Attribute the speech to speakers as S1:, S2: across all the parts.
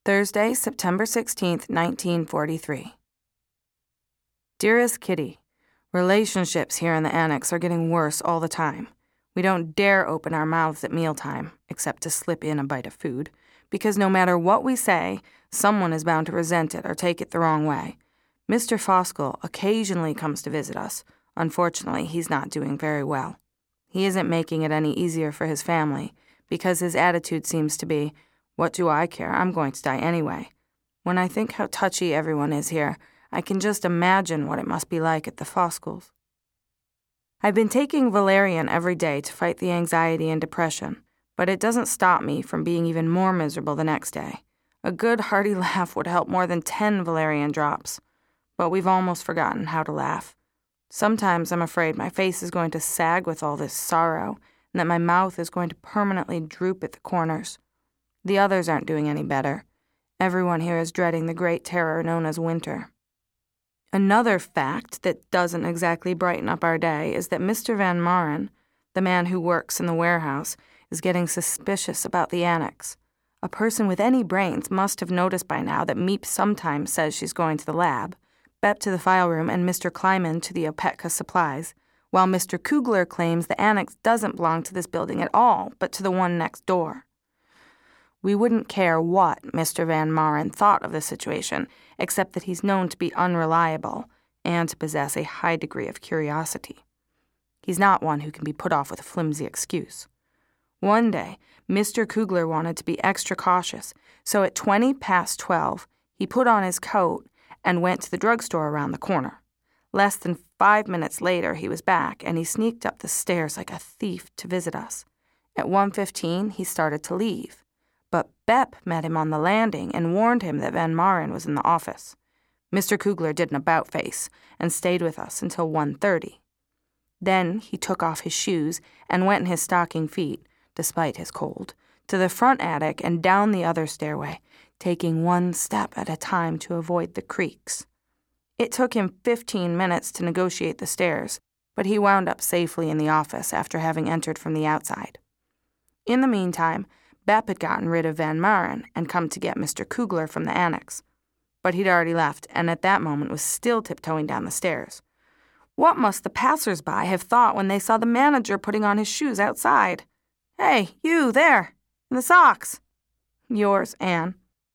S1: Thursday, September 16th, 1943. Dearest Kitty, relationships here in the annex are getting worse all the time. We don't dare open our mouths at mealtime, except to slip in a bite of food, because no matter what we say, someone is bound to resent it or take it the wrong way. Mr. Foskell occasionally comes to visit us. Unfortunately, he's not doing very well. He isn't making it any easier for his family, because his attitude seems to be, "What do I care? I'm going to die anyway." When I think how touchy everyone is here, I can just imagine what it must be like at the Foskells. I've been taking valerian every day to fight the anxiety and depression, but it doesn't stop me from being even more miserable the next day. A good hearty laugh would help more than 10 valerian drops, but we've almost forgotten how to laugh. Sometimes I'm afraid my face is going to sag with all this sorrow, and that my mouth is going to permanently droop at the corners. The others aren't doing any better. Everyone here is dreading the great terror known as winter. Another fact that doesn't exactly brighten up our day is that Mr. Van Maren, the man who works in the warehouse, is getting suspicious about the annex. A person with any brains must have noticed by now that Miep sometimes says she's going to the lab, Bep to the file room, and Mr. Kleiman to the Opetka supplies, while Mr. Kugler claims the annex doesn't belong to this building at all, but to the one next door. We wouldn't care what Mr. Van Maren thought of the situation, except that he's known to be unreliable and to possess a high degree of curiosity. He's not one who can be put off with a flimsy excuse. One day, Mr. Kugler wanted to be extra cautious, so at 12:20, he put on his coat and went to the drugstore around the corner. Less than 5 minutes later, he was back, and he sneaked up the stairs like a thief to visit us. At 1:15, he started to leave. But Bep met him on the landing and warned him that Van Maren was in the office. Mr. Kugler did an about-face and stayed with us until 1:30. Then he took off his shoes and went in his stocking feet, despite his cold, to the front attic and down the other stairway, taking one step at a time to avoid the creaks. It took him 15 minutes to negotiate the stairs, but he wound up safely in the office after having entered from the outside. In the meantime, Bep had gotten rid of Van Maren and come to get Mr. Kugler from the annex. But he'd already left, and at that moment was still tiptoeing down the stairs. What must the passers-by have thought when they saw the manager putting on his shoes outside? "Hey, you there, in the socks." Yours, Anne.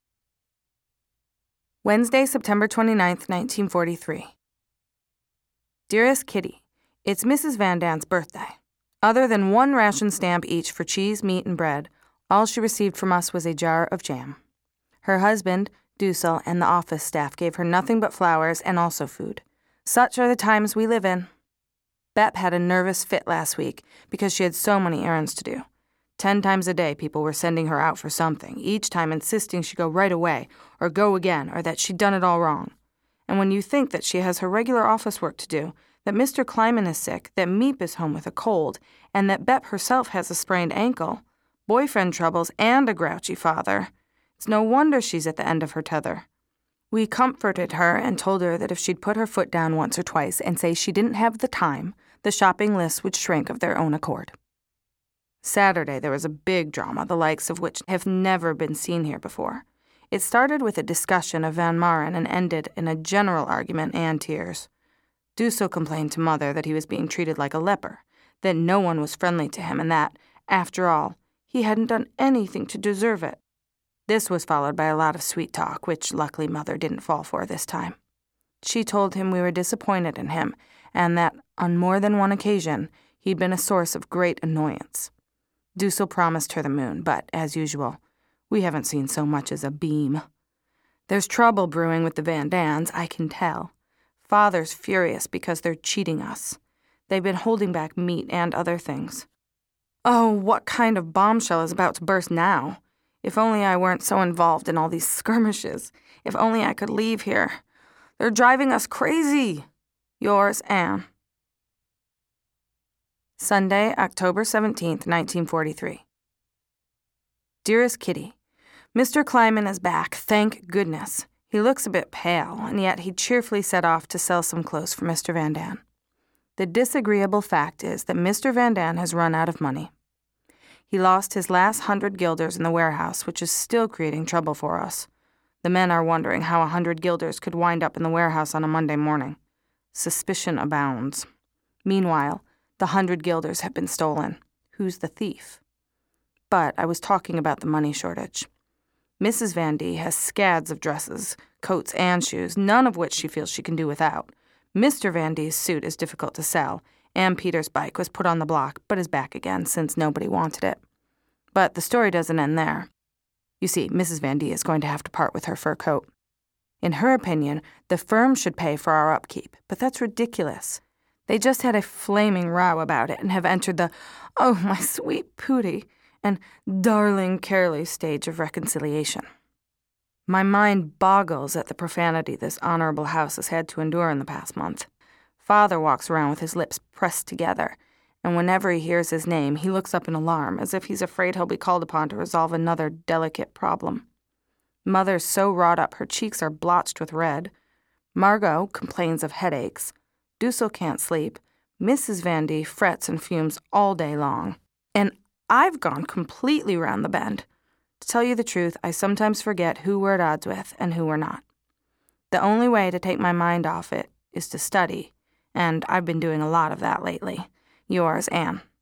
S1: Wednesday, September 29th, 1943. Dearest Kitty, it's Mrs. Van Dan's birthday. Other than one ration stamp each for cheese, meat, and bread, all she received from us was a jar of jam. Her husband, Dussel, and the office staff gave her nothing but flowers and also food. Such are the times we live in. Bep had a nervous fit last week because she had so many errands to do. 10 times a day people were sending her out for something, each time insisting she go right away, or go again, or that she'd done it all wrong. And when you think that she has her regular office work to do, that Mr. Kleiman is sick, that Miep is home with a cold, and that Bep herself has a sprained ankle, boyfriend troubles, and a grouchy father, it's no wonder she's at the end of her tether. We comforted her and told her that if she'd put her foot down once or twice and say she didn't have the time, the shopping lists would shrink of their own accord. Saturday there was a big drama, the likes of which have never been seen here before. It started with a discussion of Van Maren and ended in a general argument and tears. Dussel complained to Mother that he was being treated like a leper, that no one was friendly to him, and that, after all, he hadn't done anything to deserve it. This was followed by a lot of sweet talk, which luckily Mother didn't fall for this time. She told him we were disappointed in him, and that, on more than one occasion, he'd been a source of great annoyance. Dussel promised her the moon, but, as usual, we haven't seen so much as a beam. There's trouble brewing with the Van Dans, I can tell. Father's furious because they're cheating us. They've been holding back meat and other things. Oh, what kind of bombshell is about to burst now? If only I weren't so involved in all these skirmishes. If only I could leave here. They're driving us crazy. Yours, Anne. Sunday, October 17th, 1943. Dearest Kitty, Mr. Kleiman is back, thank goodness. He looks a bit pale, and yet he cheerfully set off to sell some clothes for Mr. Van Dan. The disagreeable fact is that Mr. Van Dan has run out of money. He lost his last 100 guilders in the warehouse, which is still creating trouble for us. The men are wondering how 100 guilders could wind up in the warehouse on a Monday morning. Suspicion abounds. Meanwhile, the 100 guilders have been stolen. Who's the thief? But I was talking about the money shortage. Mrs. Van D has scads of dresses, coats, and shoes, none of which she feels she can do without. Mr. Van D's suit is difficult to sell, and Peter's bike was put on the block, but is back again since nobody wanted it. But the story doesn't end there. You see, Mrs. Van D is going to have to part with her fur coat. In her opinion, the firm should pay for our upkeep, but that's ridiculous. They just had a flaming row about it and have entered the, "Oh, my sweet Pooty," and "darling Carolee" stage of reconciliation. My mind boggles at the profanity this honorable house has had to endure in the past month. Father walks around with his lips pressed together, and whenever he hears his name, he looks up in alarm, as if he's afraid he'll be called upon to resolve another delicate problem. Mother's so wrought up her cheeks are blotched with red. Margot complains of headaches. Dussel can't sleep. Mrs. Van D frets and fumes all day long. And I've gone completely round the bend. To tell you the truth, I sometimes forget who we're at odds with and who we're not. The only way to take my mind off it is to study, and I've been doing a lot of that lately. Yours, Anne.